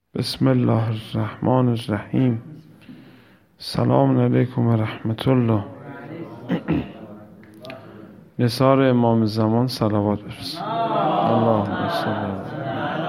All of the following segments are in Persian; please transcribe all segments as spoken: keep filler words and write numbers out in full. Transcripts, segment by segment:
بسم الله الرحمن الرحیم. سلام علیکم و رحمت الله. نثار امام زمان صلوات برسید. اللهم صل علی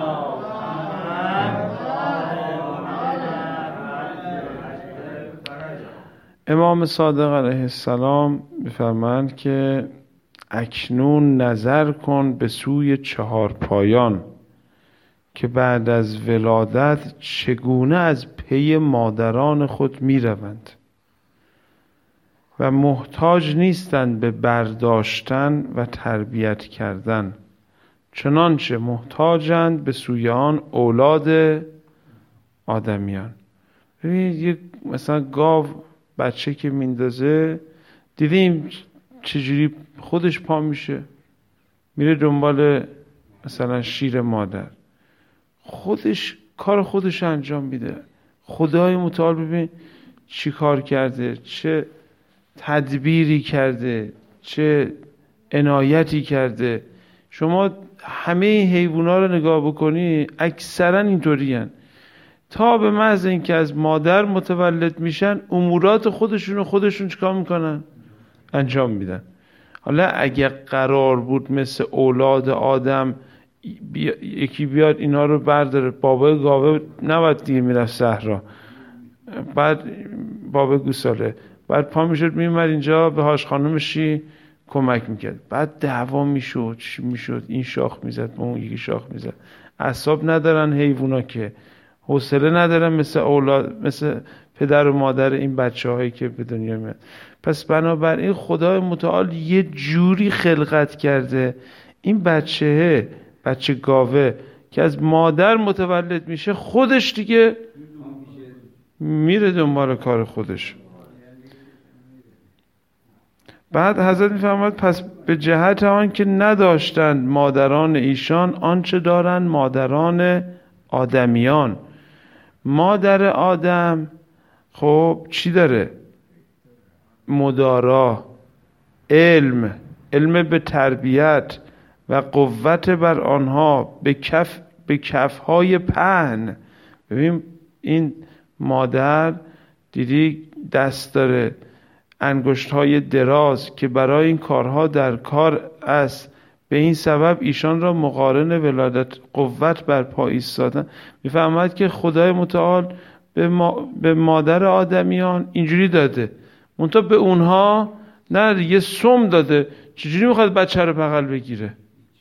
امام صادق علیه السلام می‌فرمایند که اکنون نظر کن به سوی چهار پایان که بعد از ولادت چگونه از پی مادران خود می روند و محتاج نیستند به برداشتن و تربیت کردن، چنانچه محتاجند به سوی آن اولاد آدمیان. ببینید یک مثلا گاو بچه که میندازه، دیدیم چجوری خودش پا میشه میره دنبال مثلا شیر مادر، خودش کار خودش انجام میده. خدای متعال ببین چی کار کرده، چه تدبیری کرده، چه عنایتی کرده. شما همه این حیوونا رو نگاه بکنی اکثرا اینطوری هن. تا به محض اینکه از مادر متولد میشن امورات خودشون رو خودشون چیکار میکنن؟ انجام میدن. حالا اگه قرار بود مثل اولاد آدم بیا، یکی بیاد اینا رو برداره، بابا گاوه نباید دیگه میرفت صحرا، بعد بابا گوساله بعد پا میشد میومد اینجا به هاش خانومشی کمک میکرد، بعد دعوا میشد چی میشد، این شاخ میزد با اون یکی شاخ میزد. اعصاب ندارن حیوونا که، حوصله ندارن مثل اولاد، مثل پدر و مادر این بچه هایی که به دنیا میاد. پس بنابراین خدای متعال یه جوری خلقت کرده این بچه بچه گاوه که از مادر متولد میشه خودش دیگه میره دنبال کار خودش. بعد حضرت میفرماید پس به جهت آن که نداشتند مادران ایشان آنچه دارند مادران آدمیان. مادر آدم خب چی داره؟ مدارا، علم، علم به تربیت و قوت بر آنها به کف به کفهای پهن. ببین این مادر دیدی دست داره، انگشت‌های دراز که برای این کارها در کار است. به این سبب ایشان را مقارن ولادت قوت بر پا ایستادن. میفهمد که خدای متعال به, ما به مادر آدمیان اینجوری داده، منتها به اونها نه دیگه سم داده. چجوری میخواد بچه رو بغل بگیره؟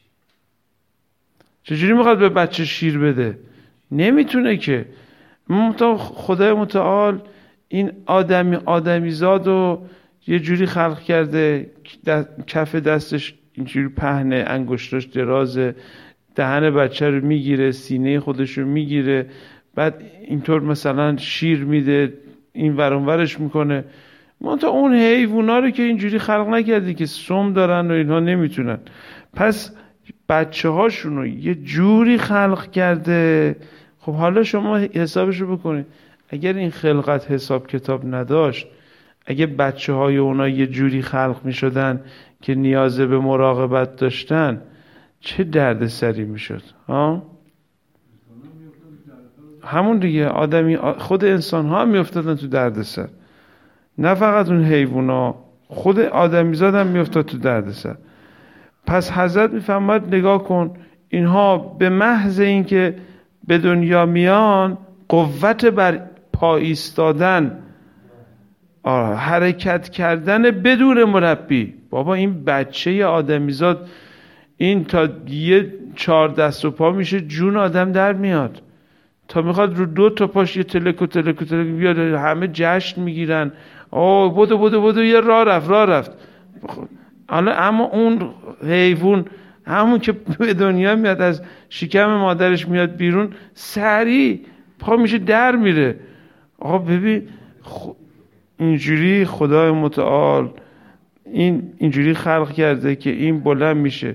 چجوری میخواد به بچه شیر بده؟ نمیتونه که. منتها خدای متعال این آدمی آدمیزاد رو یه جوری خلق کرده، کف دستش اینجوری پهنه، انگشتاش درازه، دهن بچه رو میگیره، سینه خودش رو میگیره، بعد اینطور مثلا شیر میده، این ور اون ورش میکنه. منتها اون حیوونا رو که اینجوری خلق نکردی که سم دارن و اینها نمیتونن. پس بچه هاشون رو یه جوری خلق کرده. خب حالا شما حسابش رو بکنید، اگر این خلقت حساب کتاب نداشت، اگه بچه های اونا یه جوری خلق می شدن که نیاز به مراقبت داشتن، چه درد سری می شد؟ ها؟ همون دیگه، آدمی خود انسان ها می افتادن تو درد سر، نه فقط اون حیوونا، خود آدمیزاد هم می افتاد تو درد سر. پس حضرت می فرماید نگاه کن، اینها به محض اینکه به دنیا میان قوت بر پا ایستادن، حرکت کردن بدون مربی. بابا این بچه آدمیزاد این تا یه چهار دست و پا میشه جون آدم در میاد، تا میخواد رو دو تا پاش یه تلک و تلک و تلک بیاد، همه جشن میگیرن، آه بودو بودو بودو یه راه رفت راه رفت. حالا اما اون حیوان همون که به دنیا میاد، از شکم مادرش میاد بیرون، سریع پا میشه در میره. آقا ببین خ... اینجوری خدای متعال این اینجوری خلق کرده که این بلند میشه.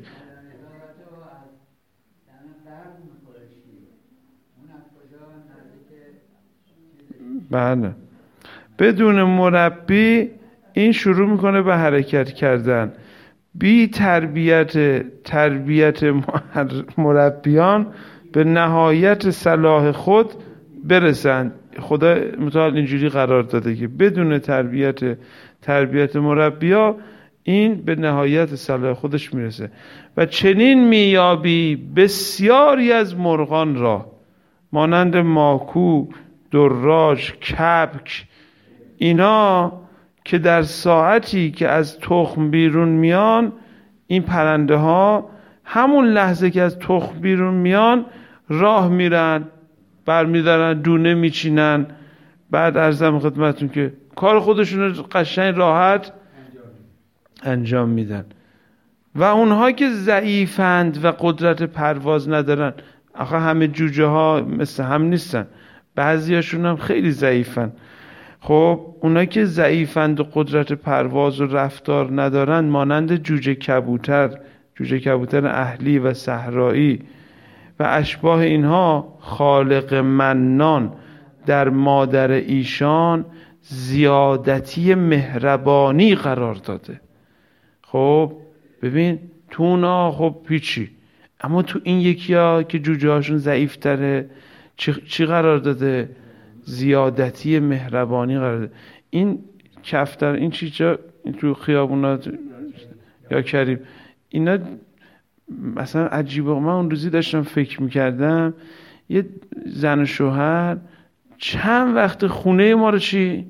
بله، بدون مربی این شروع میکنه به حرکت کردن. بی تربیت تربیت مربیان به نهایت صلاح خود برسند. خدا متعال اینجوری قرار داده که بدون تربیت تربیت مربیا این به نهایت صلاح خودش میرسه. و چنین میابی بسیاری از مرغان را مانند ماکو، دراج، کبک، اینا که در ساعتی که از تخم بیرون میان، این پرنده ها همون لحظه که از تخم بیرون میان راه میرن، برمیدارن، دونه میچینن، بعد عرضم خدمتون که کار خودشون رو قشنگ راحت انجام میدن. و اونها که ضعیفند و قدرت پرواز ندارن، آخه همه جوجه ها مثل هم نیستن، بعضیاشون هم خیلی ضعیفن. خب اونایی که ضعیفند و قدرت پرواز و رفتار ندارن، مانند جوجه کبوتر، جوجه کبوتر اهلی و صحرایی و اشباه اینها، خالق منان در مادر ایشان زیادتی مهربانی قرار داده. خب ببین تو اونا خب پیچی، اما تو این یکی ها که جوجه هاشون ضعیف تره چی, چی قرار داده؟ زیادتی مهربانی قرار داده. این کفتر، این چیزا تو خیابونات یا کریم، اینا مثلا عجیبه. من اون روزی داشتم فکر میکردم، یه زن و شوهر چند وقت خونه ما رو چی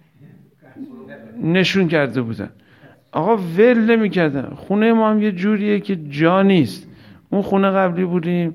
نشون کرده بودن. آقا ول نمی‌کردن. خونه ما هم یه جوریه که جا نیست. اون خونه قبلی بودیم،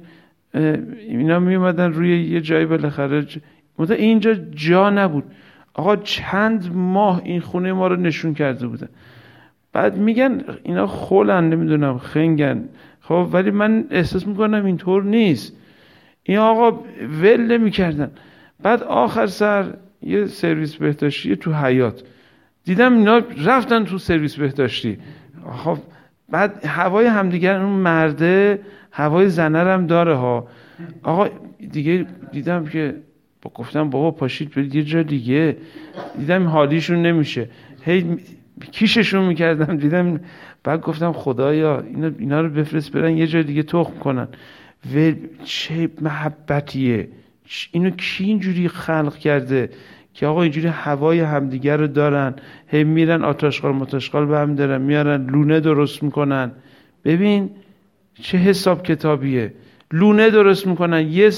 اینا می اومدن روی یه جایی بالاخره، مثلا اینجا جا نبود. آقا چند ماه این خونه ما رو نشون کرده بودن. بعد میگن اینا خولن، نمیدونم خنگن، خب ولی من احساس میکنم اینطور نیست. این آقا ول نمی‌کردن. بعد آخر سر یه سرویس بهداشتی تو حیاط دیدم، اینا رفتن تو سرویس بهداشتی. خب بعد هوای همدیگر، اون مرده هوای زنه هم داره ها. آقا دیگه دیدم که با گفتم بابا پاشید برید یه جا دیگه. دیدم حالیشون نمیشه، هی کیششون میکردم، دیدم. بعد گفتم خدایا اینا اینا رو بفرست برن یه جا دیگه تخم کنن. و چه محبتیه! اینو کی اینجوری خلق کرده که آقا اینجوری هوای همدیگر رو دارن، هی میرن آتشقال متشقال به هم دارن، میارن لونه درست میکنن. ببین چه حساب کتابیه. لونه درست میکنن، یه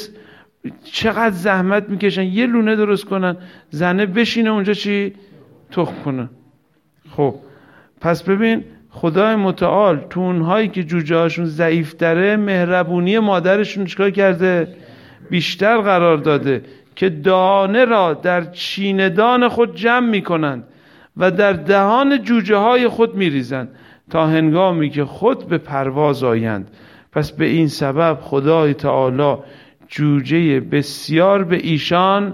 چقدر زحمت میکشن یه لونه درست کنن، زنه بشینه اونجا چی تخم کنه. خب پس ببین خدای متعال تو اونهایی که جوجه هاشون ضعیف تره، مهربونی مادرشون چیکار کرده؟ بیشتر قرار داده که دانه را در چیندان خود جمع می کنند و در دهان جوجه های خود می ریزند تا هنگامی که خود به پرواز آیند. پس به این سبب خدای تعالی جوجه بسیار به ایشان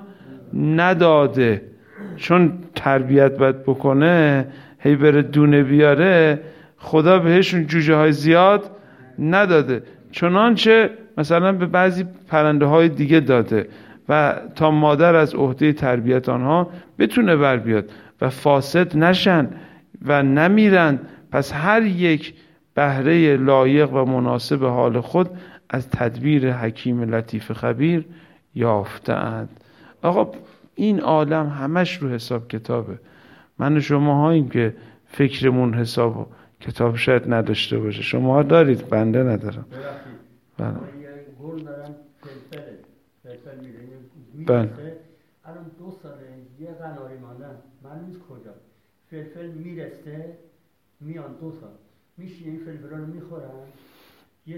نداده، چون تربیت باید بکنه، هی بره دونه بیاره، خدا بهشون جوجه های زیاد نداده، چنانچه مثلا به بعضی پرنده های دیگه داده و تا مادر از عهده تربیت آنها بتونه بر بیاد و فاسد نشن و نمیرن. پس هر یک بهره لایق و مناسب حال خود از تدبیر حکیم لطیف خبیر یافته‌اند. آقا این عالم همش رو حساب کتابه. من و شما هاییم که فکرمون حساب و کتاب شاید نداشته باشه. شما دارید، بنده ندارم. بله. گل دارم فلفله فلفل میره بله. الان دو ساله یه قناری ماندن معلوم نیست کجا فلفل میرسه، میان دو سال میشینه این فلفل رو میخورن، یه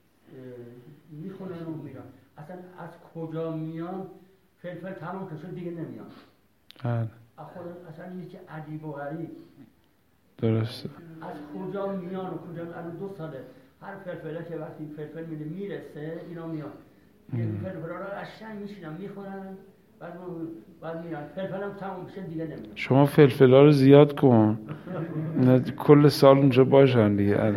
میخونن و میرن. اصلا از کجا میان فلفل تمام شد دیگه نمیان. بله. اصلا یه چه عجیب و غریب. درسته. از کجا میان و کجا میان. الان دو ساله هر فلفله که وقتی فلفل میده میرسه اینا میان، یه فلفل رو قشنگ میشینن میخورن، بعد بعد میرن. فلفل هم تموم بشه دیگه نمیان. شما فلفل ها رو زیاد کن کل سال اونجا باشن دیگه.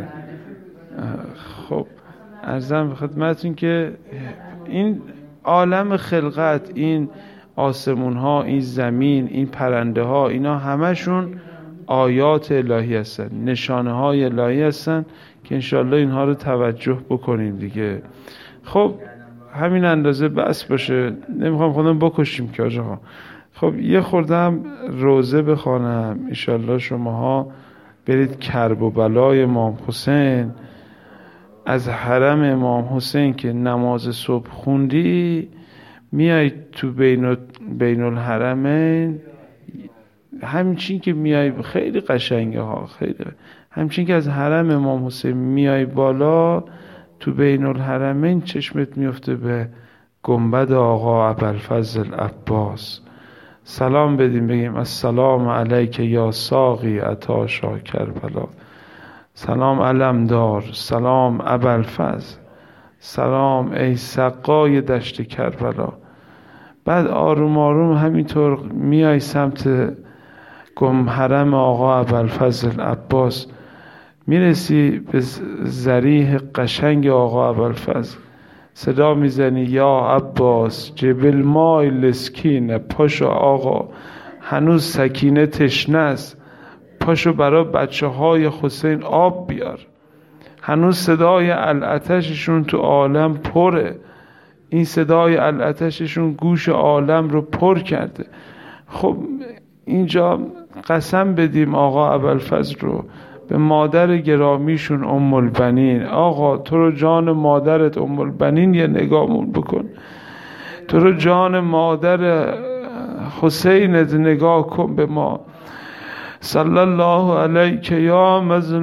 خب عرضم به خدمتتون که این عالم خلقت، این آسمون ها، این زمین، این پرنده ها، اینا همشون آیات الهی هستن، نشانه های الهی هستن که انشالله اینها رو توجه بکنیم دیگه. خب همین اندازه بس باشه، نمیخوام خودم بکشیم که آجا. خب یه خورده هم روزه بخوانم انشالله شماها برید کرب و بلای امام حسین، از حرم امام حسین که نماز صبح خوندی میای تو بین, بین الحرمین، همچین که میای خیلی قشنگه ها، خیلی همچین که از حرم امام حسین میای بالا تو بین الحرمین چشمت میفته به گنبد آقا ابوالفضل عباس. سلام بدیم، بگیم السلام علیک یا ساقی عطا شاه کربلا، سلام علمدار، سلام ابوالفضل، سلام ای سقای دشت کربلا. بعد آروم آروم همینطور میای سمت گم حرم آقا ابوالفضل عباس، میرسی به ذریح قشنگ آقا ابوالفضل، صدا میزنی یا عباس جبل مای لسکینه، پاشو آقا هنوز سکینه تشنه است، پاشو برای بچه های حسین آب بیار، هنوز صدای العتششون تو عالم پره، این صدای العتششون گوش عالم رو پر کرده. خب اینجا قسم بدیم آقا ابوالفضل رو به مادر گرامیشون ام البنین، آقا تو رو جان مادرت ام البنین یه نگاهمون بکن، تو رو جان مادر حسینت نگاه کن به ما. صلی الله علیک یا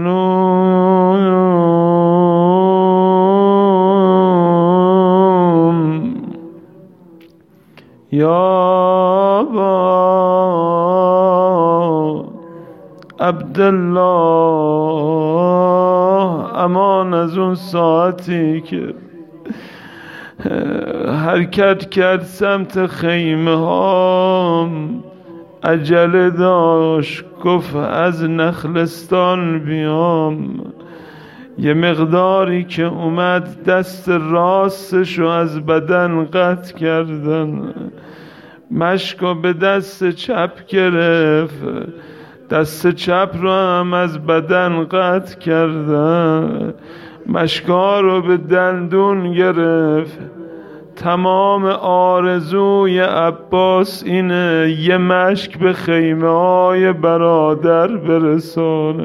مظلوم یا با عبدالله، امان از اون ساعتی که حرکت کرد سمت خیمه ها، عجله داشت گفت از نخلستان بیام، یه مقداری که اومد دست راستشو از بدن قطع کردن، مشکو به دست چپ گرفت، دست چپ رو هم از بدن قطع کردن، مشکا رو به دندون گرفت. تمام آرزوی عباس اینه یه مشک به خیمه های برادر برسانه،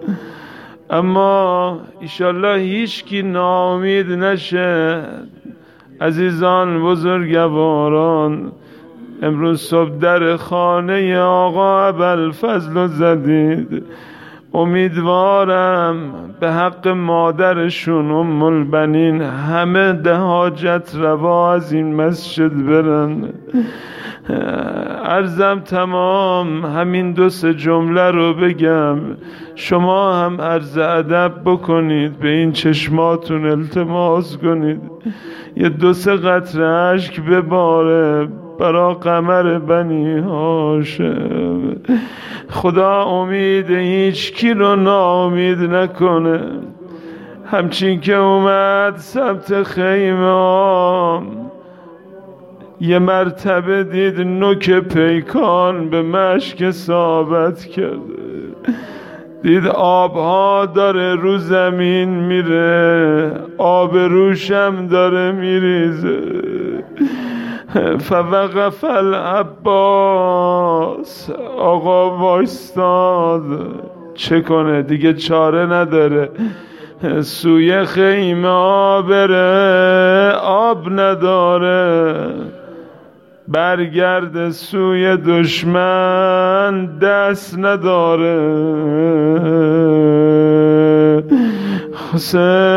اما ایشالله هیچ کی ناامید نشه. عزیزان بزرگواران، امروز صبح در خانه آقا ابوالفضل رو زدید، امیدوارم به حق مادرشون ام البنین همه ده حاجت روا از این مسجد برن. عرضم تمام، همین دو سه جمله رو بگم، شما هم عرض ادب بکنید، به این چشماتون التماس کنید، یه دو سه قطره اشک بباره برا قمر بنی هاشم. خدا امید هیچ کی رو ناامید نکنه. همچین که اومد سمت خیمه، یه مرتبه دید نوک پیکان به مشک ثابت کرده، دید آبها داره رو زمین میره، آب روشم داره میریزه. فوقف العباس، آقا وایستاد، چه کنه دیگه چاره نداره، سوی خیمه بره آب نداره، برگرد سوی دشمن دست نداره. حسین